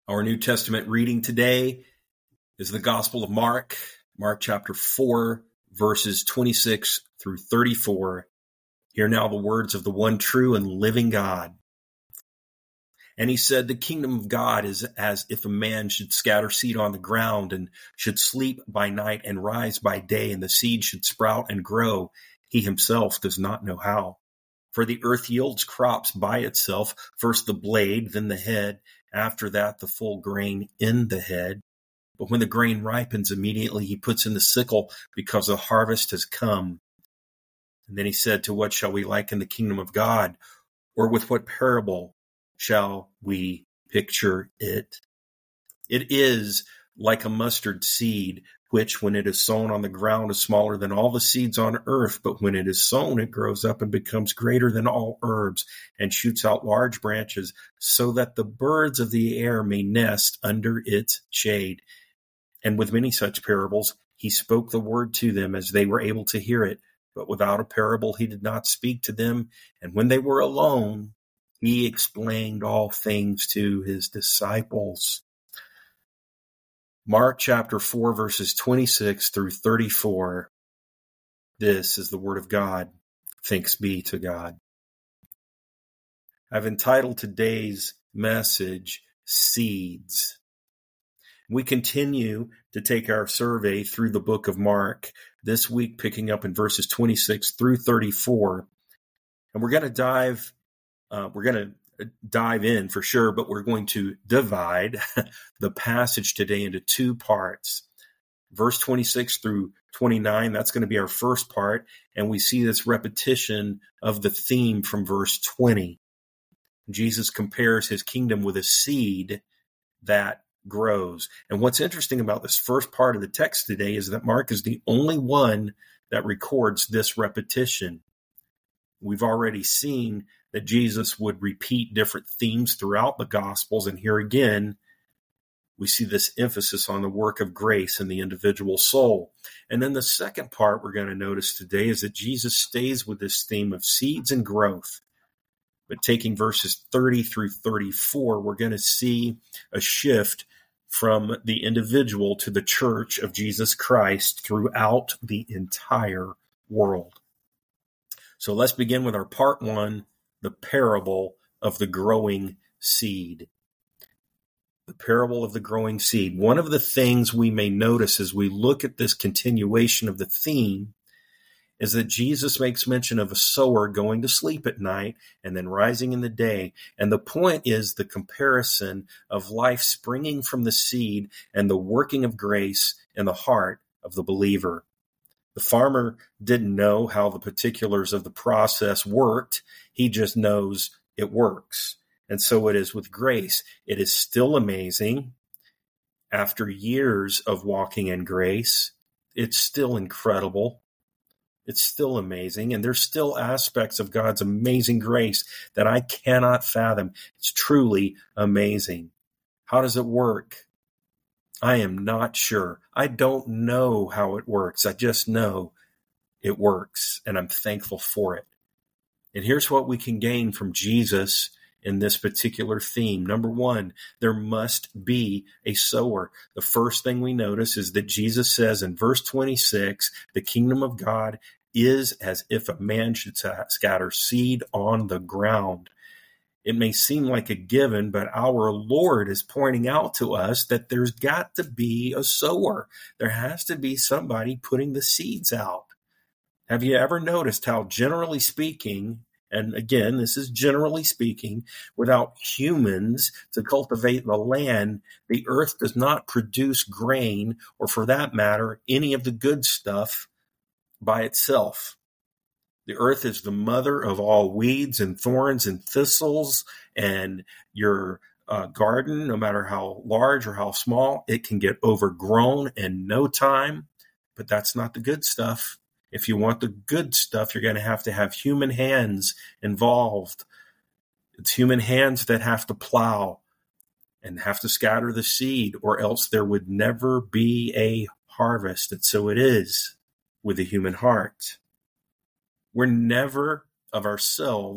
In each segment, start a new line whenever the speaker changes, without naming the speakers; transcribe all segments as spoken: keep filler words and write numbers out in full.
Our New Testament reading today is the Gospel of Mark, Mark chapter four, verses twenty-six through thirty-four. Hear now the words of the one true and living God. And he said, the kingdom of God is as if a man should scatter seed on the ground and should sleep by night and rise by day, and the seed should sprout and grow. He himself does not know how. For the earth yields crops by itself, first the blade, then the head, after that the full grain in the head. But when the grain ripens, immediately he puts in the sickle, because the harvest has come. And then he said, to what shall we liken the kingdom of God? Or with what parable shall we picture it? It is like a mustard seed, which when it is sown on the ground is smaller than all the seeds on earth. But when it is sown, it grows up and becomes greater than all herbs and shoots out large branches, so that the birds of the air may nest under its shade. And with many such parables, he spoke the word to them as they were able to hear it. But without a parable, he did not speak to them. And when they were alone, he explained all things to his disciples. Mark chapter four, verses twenty-six through thirty-four. This is the word of God. Thanks be to God. I've entitled today's message, Seeds. We continue to take our survey through the book of Mark, this week picking up in verses twenty-six through thirty-four. And we're going to dive, uh, we're going to dive in for sure, but we're going to divide the passage today into two parts. Verse twenty-six through twenty-nine, that's going to be our first part, and we see this repetition of the theme from verse twenty. Jesus compares his kingdom with a seed that grows. And what's interesting about this first part of the text today is that Mark is the only one that records this repetition. We've already seen that Jesus would repeat different themes throughout the Gospels, and here again, we see this emphasis on the work of grace in the individual soul. And then the second part we're going to notice today is that Jesus stays with this theme of seeds and growth. But taking verses thirty through thirty-four, we're going to see a shift from the individual to the church of Jesus Christ throughout the entire world. So let's begin with our part one, the parable of the growing seed. The parable of the growing seed. One of the things we may notice as we look at this continuation of the theme is that Jesus makes mention of a sower going to sleep at night and then rising in the day. And the point is the comparison of life springing from the seed and the working of grace in the heart of the believer. The farmer didn't know how the particulars of the process worked. He just knows it works. And so it is with grace. It is still amazing. After years of walking in grace, it's still incredible. It's still amazing. And there's still aspects of God's amazing grace that I cannot fathom. It's truly amazing. How does it work? I am not sure. I don't know how it works. I just know it works, and I'm thankful for it. And here's what we can gain from Jesus in this particular theme. Number one, there must be a sower. The first thing we notice is that Jesus says in verse twenty-six, the kingdom of God is as if a man should scatter seed on the ground. It may seem like a given, but our Lord is pointing out to us that there's got to be a sower. There has to be somebody putting the seeds out. Have you ever noticed how, generally speaking, and again, this is generally speaking, without humans to cultivate the land, the earth does not produce grain, or for that matter, any of the good stuff by itself. The earth is the mother of all weeds and thorns and thistles, and your uh, garden, no matter how large or how small, it can get overgrown in no time, but that's not the good stuff. If you want the good stuff, you're going to have to have human hands involved. It's human hands that have to plow and have to scatter the seed, or else there would never be a harvest. And so it is with the human heart. We're never of ourselves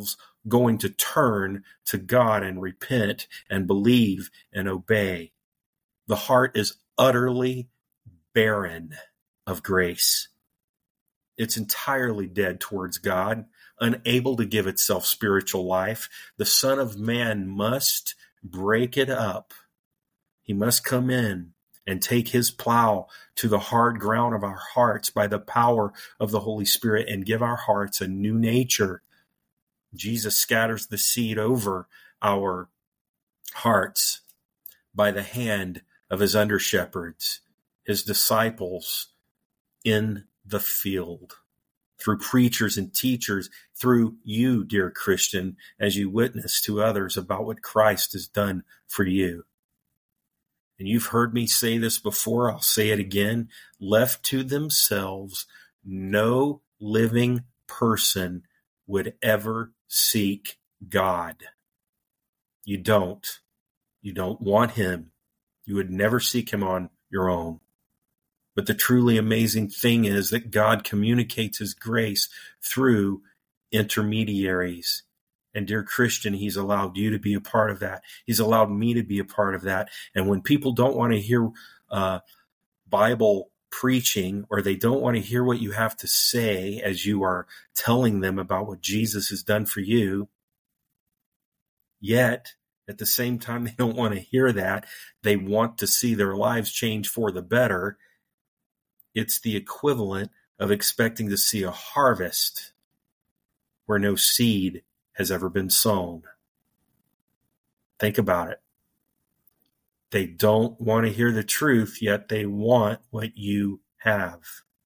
going to turn to God and repent and believe and obey. The heart is utterly barren of grace. It's entirely dead towards God, unable to give itself spiritual life. The Son of Man must break it up. He must come in and take his plow to the hard ground of our hearts by the power of the Holy Spirit and give our hearts a new nature. Jesus scatters the seed over our hearts by the hand of his under-shepherds, his disciples in the field, through preachers and teachers, through you, dear Christian, as you witness to others about what Christ has done for you. And you've heard me say this before, I'll say it again. Left to themselves, no living person would ever seek God. You don't. You don't want him. You would never seek him on your own. But the truly amazing thing is that God communicates his grace through intermediaries. And dear Christian, he's allowed you to be a part of that. He's allowed me to be a part of that. And when people don't want to hear uh, Bible preaching, or they don't want to hear what you have to say as you are telling them about what Jesus has done for you, yet at the same time they don't want to hear that, they want to see their lives change for the better, it's the equivalent of expecting to see a harvest where no seed has ever been sown. Think about it. They don't want to hear the truth, yet they want what you have.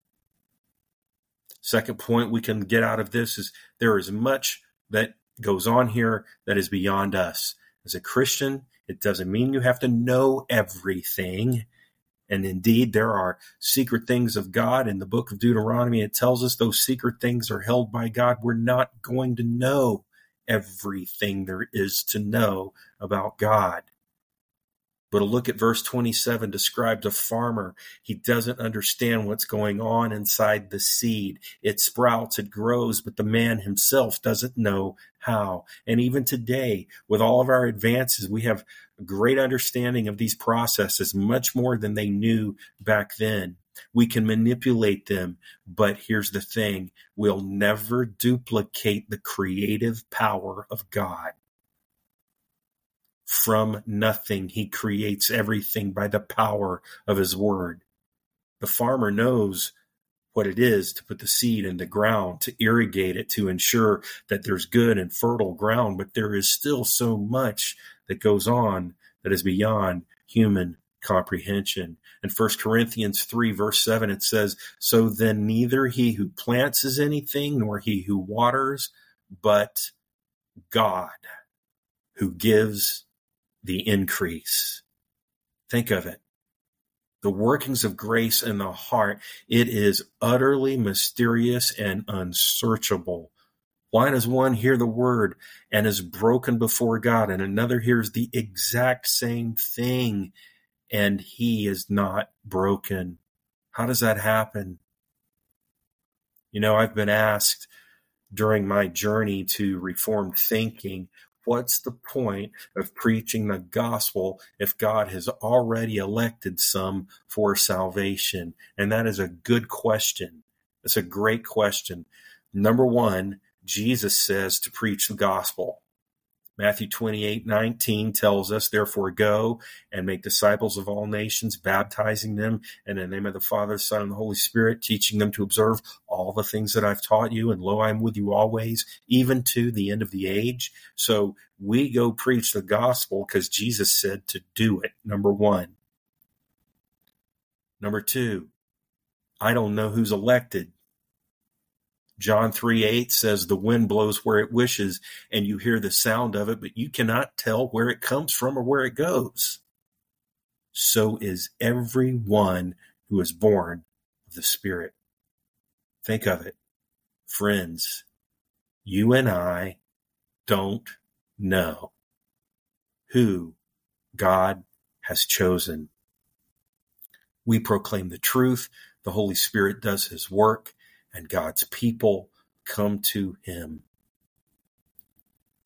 Second point we can get out of this is there is much that goes on here that is beyond us. As a Christian, it doesn't mean you have to know everything. And indeed, there are secret things of God. In the book of Deuteronomy, it tells us those secret things are held by God. We're not going to know everything there is to know about God. But a look at verse twenty-seven describes a farmer. He doesn't understand what's going on inside the seed. It sprouts, it grows, but the man himself doesn't know how. And even today, with all of our advances, we have a great understanding of these processes, much more than they knew back then. We can manipulate them, but here's the thing. We'll never duplicate the creative power of God. From nothing, he creates everything by the power of his word. The farmer knows what it is to put the seed in the ground, to irrigate it, to ensure that there's good and fertile ground, but there is still so much that goes on that is beyond human comprehension. In First Corinthians three, verse seven, it says, "So then neither he who plants is anything, nor he who waters, but God, who gives the increase." Think of it. The workings of grace in the heart, it is utterly mysterious and unsearchable. Why does one hear the word and is broken before God, and another hears the exact same thing and he is not broken? How does that happen? You know, I've been asked during my journey to Reformed thinking, what's the point of preaching the gospel if God has already elected some for salvation? And that is a good question. It's a great question. Number one, Jesus says to preach the gospel. Matthew twenty-eight nineteen tells us, "Therefore go and make disciples of all nations, baptizing them in the name of the Father, Son, and the Holy Spirit, teaching them to observe all the things that I've taught you. And lo, I am with you always, even to the end of the age." So we go preach the gospel because Jesus said to do it, number one. Number two, I don't know who's elected. John three eight says the wind blows where it wishes, and you hear the sound of it, but you cannot tell where it comes from or where it goes. So is everyone who is born of the Spirit. Think of it. Friends, you and I don't know who God has chosen. We proclaim the truth. The Holy Spirit does his work, and God's people come to him.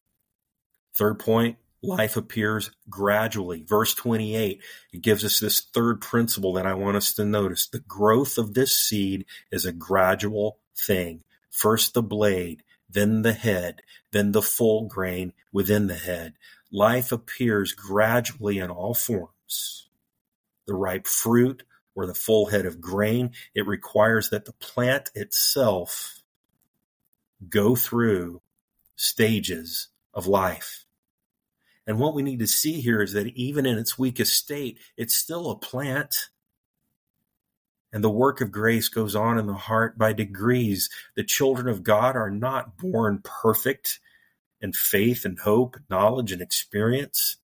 Third point, life appears gradually. Verse twenty-eight, it gives us this third principle that I want us to notice. The growth of this seed is a gradual thing. First the blade, then the head, then the full grain within the head. Life appears gradually in all forms. The ripe fruit or the full head of grain, it requires that the plant itself go through stages of life. And what we need to see here is that even in its weakest state, it's still a plant. And the work of grace goes on in the heart by degrees. The children of God are not born perfect in faith and hope, knowledge and experience.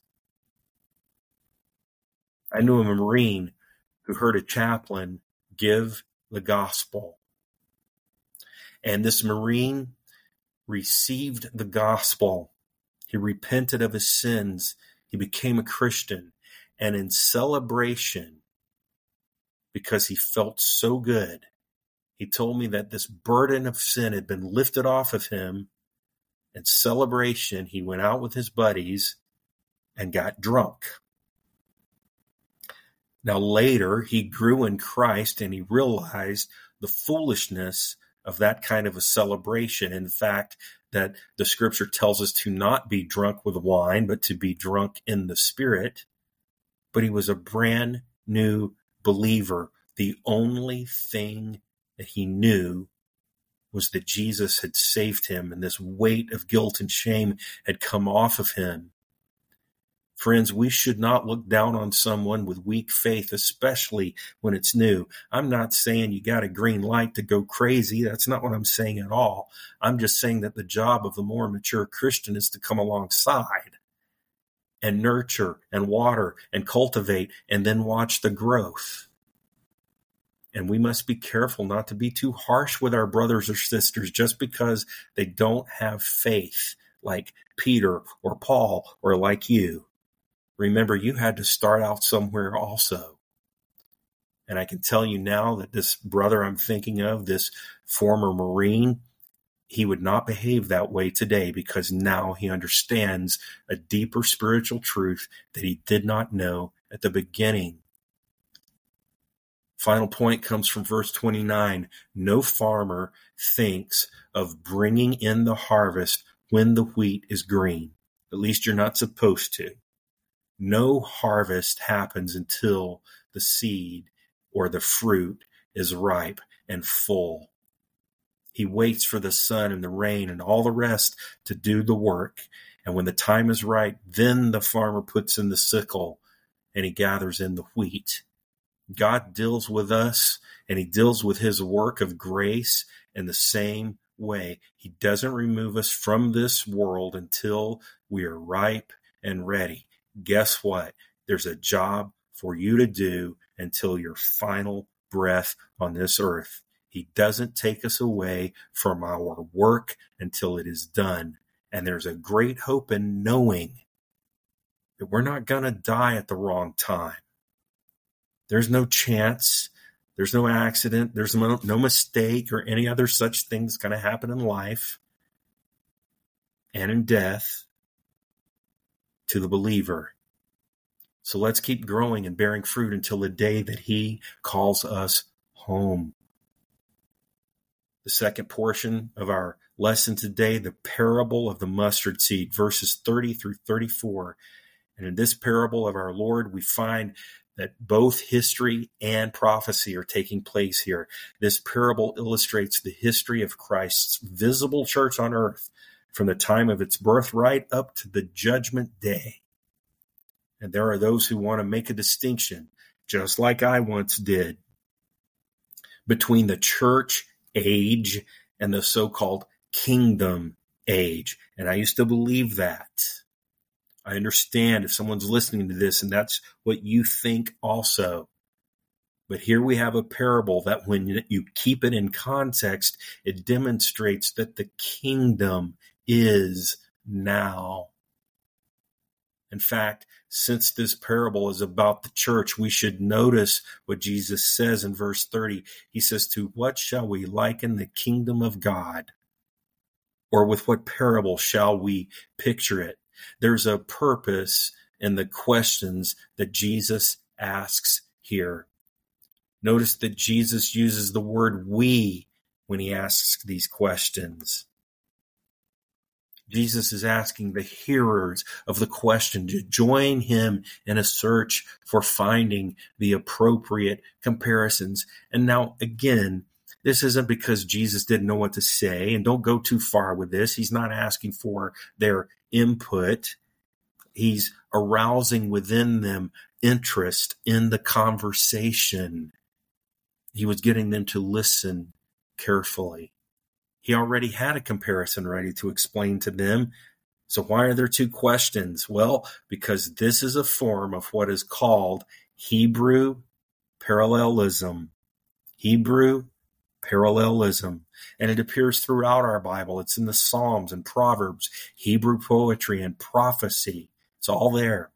I knew a Marine who heard a chaplain give the gospel. And this Marine received the gospel. He repented of his sins. He became a Christian. And in celebration, because he felt so good, he told me that this burden of sin had been lifted off of him. In celebration, he went out with his buddies and got drunk. Now later, he grew in Christ and he realized the foolishness of that kind of a celebration. In fact, that the scripture tells us to not be drunk with wine, but to be drunk in the Spirit. But he was a brand new believer. The only thing that he knew was that Jesus had saved him, and this weight of guilt and shame had come off of him. Friends, we should not look down on someone with weak faith, especially when it's new. I'm not saying you got a green light to go crazy. That's not what I'm saying at all. I'm just saying that the job of the more mature Christian is to come alongside and nurture and water and cultivate and then watch the growth. And we must be careful not to be too harsh with our brothers or sisters just because they don't have faith like Peter or Paul or like you. Remember, you had to start out somewhere also. And I can tell you now that this brother I'm thinking of, this former Marine, he would not behave that way today because now he understands a deeper spiritual truth that he did not know at the beginning. Final point comes from verse twenty-nine. No farmer thinks of bringing in the harvest when the wheat is green. At least you're not supposed to. No harvest happens until the seed or the fruit is ripe and full. He waits for the sun and the rain and all the rest to do the work. And when the time is right, then the farmer puts in the sickle and he gathers in the wheat. God deals with us and he deals with his work of grace in the same way. He doesn't remove us from this world until we are ripe and ready. Guess what? There's a job for you to do until your final breath on this earth. He doesn't take us away from our work until it is done. And there's a great hope in knowing that we're not going to die at the wrong time. There's no chance. There's no accident. There's no, no mistake or any other such thing that's going to happen in life and in death to the believer. So let's keep growing and bearing fruit until the day that he calls us home. The second portion of our lesson today, the parable of the mustard seed, verses thirty through thirty-four. And in this parable of our Lord, we find that both history and prophecy are taking place here. This parable illustrates the history of Christ's visible church on earth from the time of its birth right up to the judgment day. And there are those who want to make a distinction, just like I once did, between the church age and the so-called kingdom age. And I used to believe that. I understand if someone's listening to this and that's what you think also. But here we have a parable that when you keep it in context, it demonstrates that the kingdom is now. In fact, since this parable is about the church, we should notice what Jesus says in verse thirty. He says, "To what shall we liken the kingdom of God? Or with what parable shall we picture it? There's a purpose in the questions that Jesus asks here. Notice that Jesus uses the word we when he asks these questions. Jesus is asking the hearers of the question to join him in a search for finding the appropriate comparisons. And now, again, this isn't because Jesus didn't know what to say, and don't go too far with this. He's not asking for their input. He's arousing within them interest in the conversation. He was getting them to listen carefully. He already had a comparison ready to explain to them. So why are there two questions? Well, because this is a form of what is called Hebrew parallelism. Hebrew parallelism. And it appears throughout our Bible. It's in the Psalms and Proverbs, Hebrew poetry and prophecy. It's all there.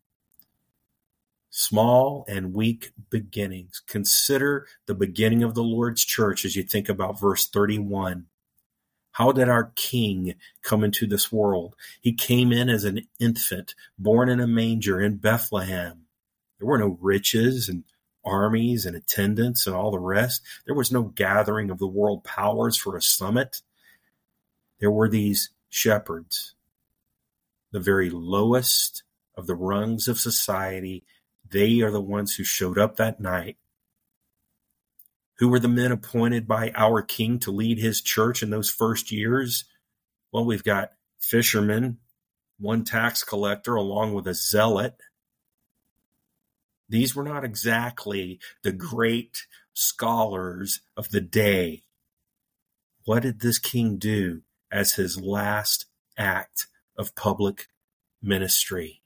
Small and weak beginnings. Consider the beginning of the Lord's church as you think about verse thirty-one. How did our King come into this world? He came in as an infant, born in a manger in Bethlehem. There were no riches and armies and attendants and all the rest. There was no gathering of the world powers for a summit. There were these shepherds, the very lowest of the rungs of society. They are the ones who showed up that night. Who were the men appointed by our King to lead his church in those first years? Well, we've got fishermen, one tax collector, along with a zealot. These were not exactly the great scholars of the day. What did this king do as his last act of public ministry?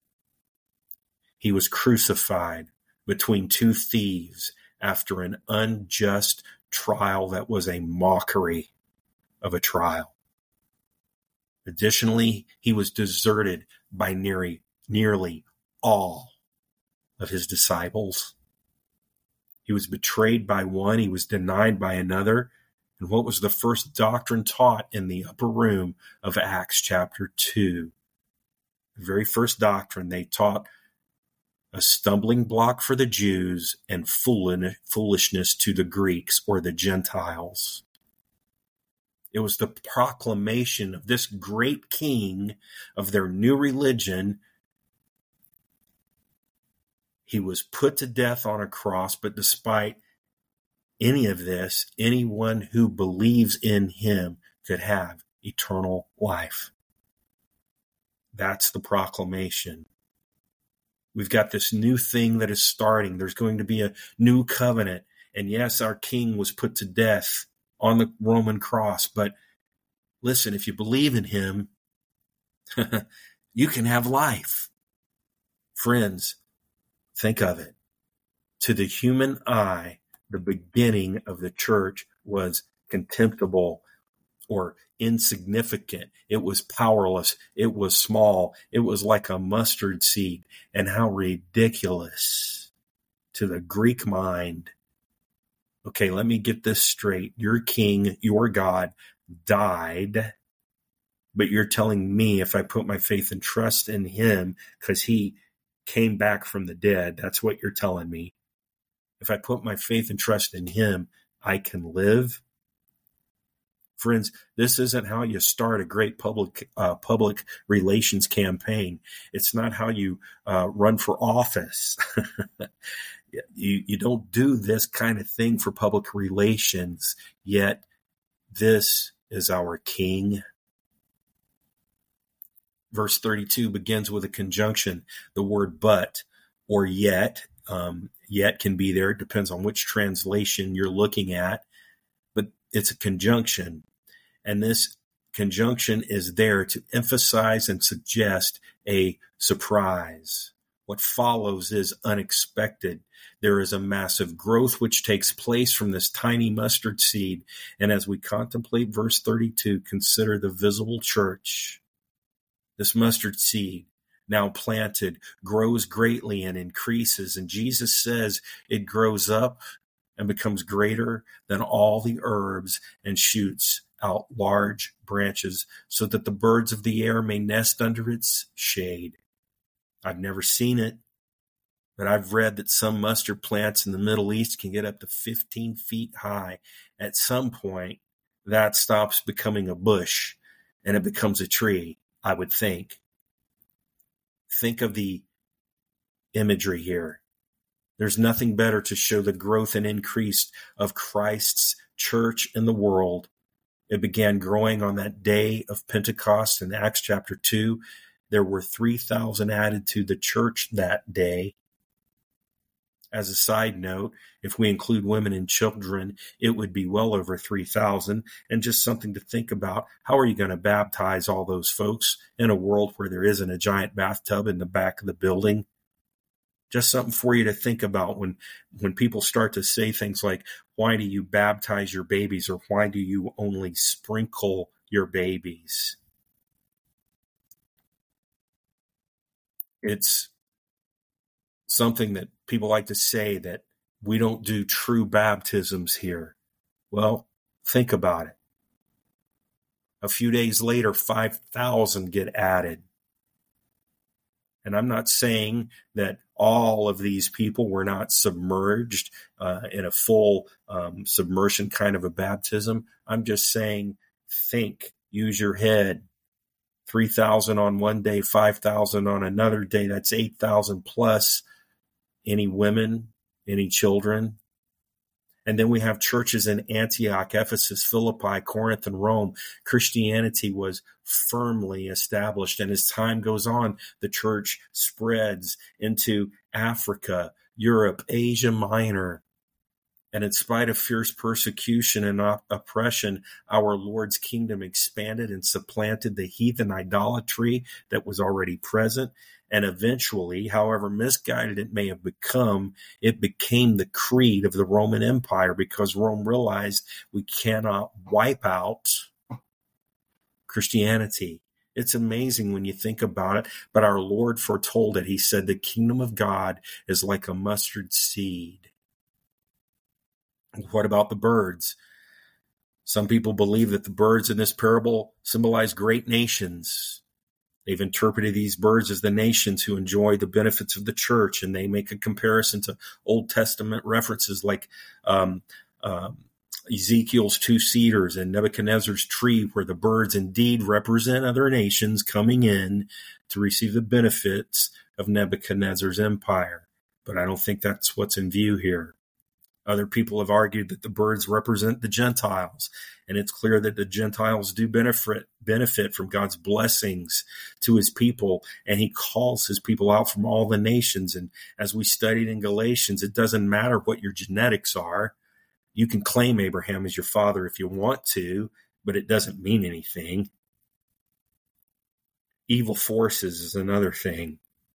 He was crucified between two thieves after an unjust trial that was a mockery of a trial. Additionally, he was deserted by nearly, nearly all of his disciples. He was betrayed by one, he was denied by another. And what was the first doctrine taught in the upper room of Acts chapter two? The very first doctrine they taught, a stumbling block for the Jews and foolishness to the Greeks or the Gentiles. It was the proclamation of this great king of their new religion. He was put to death on a cross, but despite any of this, anyone who believes in him could have eternal life. That's the proclamation. We've got this new thing that is starting. There's going to be a new covenant. And yes, our king was put to death on the Roman cross. But listen, if you believe in him, you can have life. Friends, think of it. To the human eye, the beginning of the church was contemptible or insignificant. It was powerless. It was small. It was like a mustard seed. And how ridiculous to the Greek mind. Okay, let me get this straight. Your king, your God, died, but you're telling me if I put my faith and trust in him because he came back from the dead, that's what you're telling me. If I put my faith and trust in him, I can live. Friends, this isn't how you start a great public uh, public relations campaign. It's not how you uh, run for office. you, you don't do this kind of thing for public relations, yet this is our King. Verse thirty-two begins with a conjunction, the word but or yet. Um, yet can be there. It depends on which translation you're looking at, but it's a conjunction. And this conjunction is there to emphasize and suggest a surprise. What follows is unexpected. There is a massive growth which takes place from this tiny mustard seed. And as we contemplate verse thirty-two, consider the visible church. This mustard seed, now planted, grows greatly and increases. And Jesus says it grows up and becomes greater than all the herbs and shoots out large branches so that the birds of the air may nest under its shade. I've never seen it, but I've read that some mustard plants in the Middle East can get up to fifteen feet high. At some point, that stops becoming a bush and it becomes a tree, I would think. Think of the imagery here. There's nothing better to show the growth and increase of Christ's church in the world. It began growing on that day of Pentecost in Acts chapter two. There were three thousand added to the church that day. As a side note, if we include women and children, it would be well over three thousand. And just something to think about, how are you going to baptize all those folks in a world where there isn't a giant bathtub in the back of the building? Just something for you to think about when, when people start to say things like, why do you baptize your babies, or why do you only sprinkle your babies? It's something that people like to say that we don't do true baptisms here. Well, think about it. A few days later, five thousand get added. And I'm not saying that all of these people were not submerged uh, in a full um, submersion kind of a baptism. I'm just saying, think, use your head. three thousand on one day, five thousand on another day. That's eight thousand plus. Any women, any children. And then we have churches in Antioch, Ephesus, Philippi, Corinth, and Rome. Christianity was firmly established. And as time goes on, the church spreads into Africa, Europe, Asia Minor. And in spite of fierce persecution and op- oppression, our Lord's kingdom expanded and supplanted the heathen idolatry that was already present. And eventually, however misguided it may have become, it became the creed of the Roman Empire, because Rome realized we cannot wipe out Christianity. It's amazing when you think about it, but our Lord foretold it. He said the kingdom of God is like a mustard seed. What about the birds? Some people believe that the birds in this parable symbolize great nations. They've interpreted these birds as the nations who enjoy the benefits of the church, and they make a comparison to Old Testament references like um, um, Ezekiel's two cedars and Nebuchadnezzar's tree, where the birds indeed represent other nations coming in to receive the benefits of Nebuchadnezzar's empire. But I don't think that's what's in view here. Other people have argued that the birds represent the Gentiles, and it's clear that the Gentiles do benefit benefit from God's blessings to his people, and he calls his people out from all the nations. And as we studied in Galatians, it doesn't matter what your genetics are. You can claim Abraham as your father if you want to, but it doesn't mean anything. Evil forces is another thing.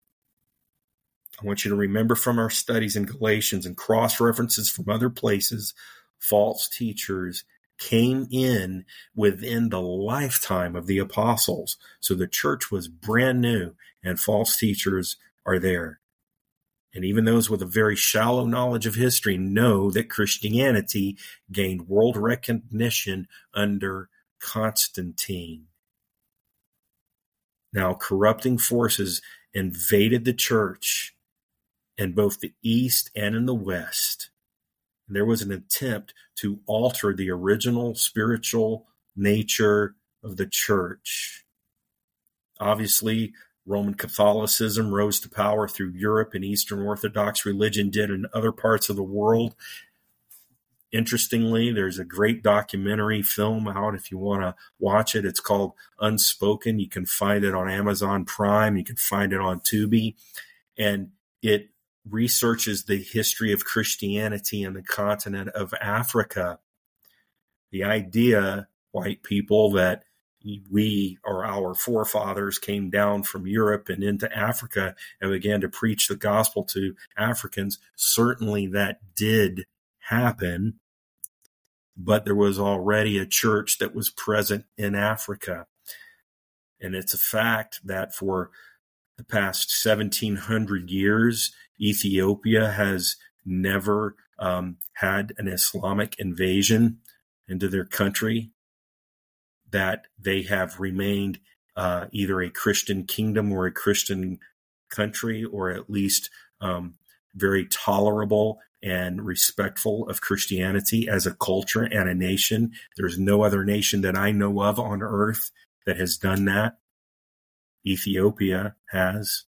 I want you to remember from our studies in Galatians and cross-references from other places, false teachers came in within the lifetime of the apostles. So the church was brand new, and false teachers are there. And even those with a very shallow knowledge of history know that Christianity gained world recognition under Constantine. Now, corrupting forces invaded the church in both the East and in the West. And there was an attempt to alter the original spiritual nature of the church. Obviously, Roman Catholicism rose to power through Europe, and Eastern Orthodox religion did in other parts of the world. Interestingly, there's a great documentary film out if you want to watch it. It's called Unspoken. You can find it on Amazon Prime. You can find it on Tubi. And it researches the history of Christianity in the continent of Africa. The idea, white people, that we or our forefathers came down from Europe and into Africa and began to preach the gospel to Africans, certainly that did happen, but there was already a church that was present in Africa. And it's a fact that for the past seventeen hundred years, Ethiopia has never um, had an Islamic invasion into their country. that they have remained uh, either a Christian kingdom or a Christian country, or at least um, very tolerable and respectful of Christianity as a culture and a nation. There's no other nation that I know of on earth that has done that. Ethiopia has.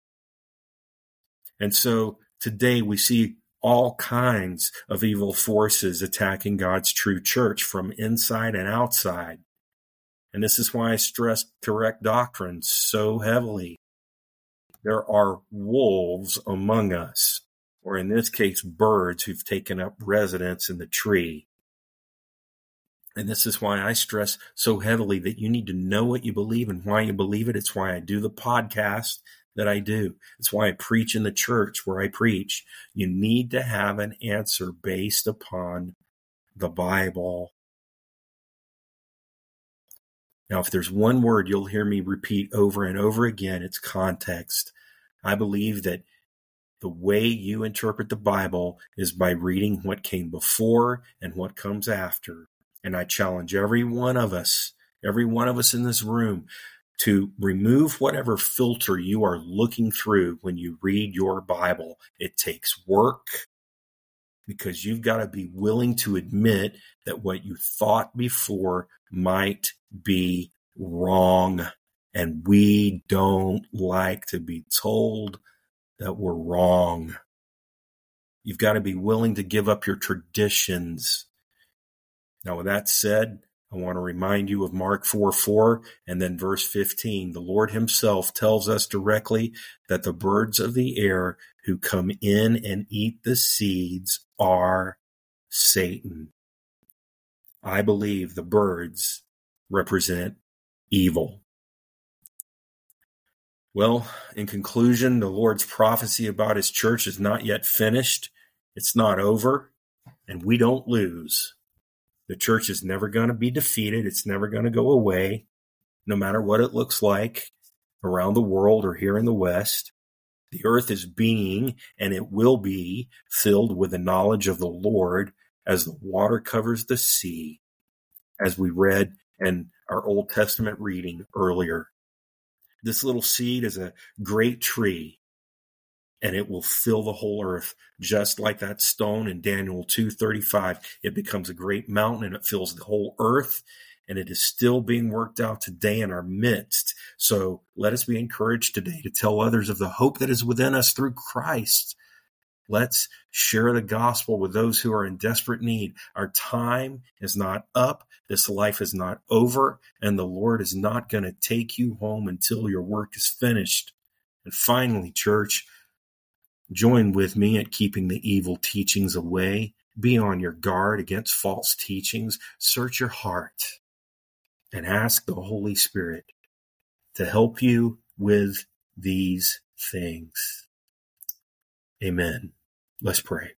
And so today we see all kinds of evil forces attacking God's true church from inside and outside. And this is why I stress correct doctrine so heavily. There are wolves among us, or in this case, birds who've taken up residence in the tree. And this is why I stress so heavily that you need to know what you believe and why you believe it. It's why I do the podcast that I do. It's why I preach in the church where I preach. You need to have an answer based upon the Bible. Now, if there's one word you'll hear me repeat over and over again, it's context. I believe that the way you interpret the Bible is by reading what came before and what comes after. And I challenge every one of us, every one of us in this room, to remove whatever filter you are looking through when you read your Bible. It takes work, because you've got to be willing to admit that what you thought before might be wrong. And we don't like to be told that we're wrong. You've got to be willing to give up your traditions. Now, with that said, I want to remind you of Mark four four and then verse fifteen. The Lord himself tells us directly that the birds of the air who come in and eat the seeds are Satan. I believe the birds represent evil. Well, in conclusion, the Lord's prophecy about his church is not yet finished. It's not over, and we don't lose. The church is never going to be defeated. It's never going to go away, no matter what it looks like around the world or here in the West. The earth is being, and it will be, filled with the knowledge of the Lord as the water covers the sea, as we read in our Old Testament reading earlier. This little seed is a great tree, and it will fill the whole earth, just like that stone in Daniel two thirty-five. It becomes a great mountain, and it fills the whole earth, and it is still being worked out today in our midst. So let us be encouraged today to tell others of the hope that is within us through Christ. Let's share the gospel with those who are in desperate need. Our time is not up. This life is not over, and the Lord is not going to take you home until your work is finished. And finally, church, join with me at keeping the evil teachings away. Be on your guard against false teachings. Search your heart and ask the Holy Spirit to help you with these things. Amen. Let's pray.